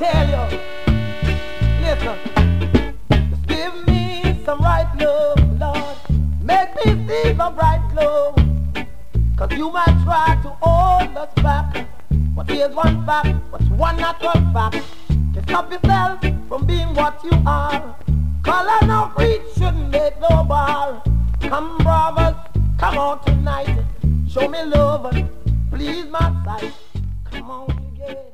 tell you, listen, just give me some right love, Lord. Make me see some bright glow. Cause you might try to hold us back, but here's one fact, what's one natural fact. To stop yourself from being what you are. Color no creed shouldn't make no bar. Come brothers, come on tonight. Show me love and please my sight. Come on together.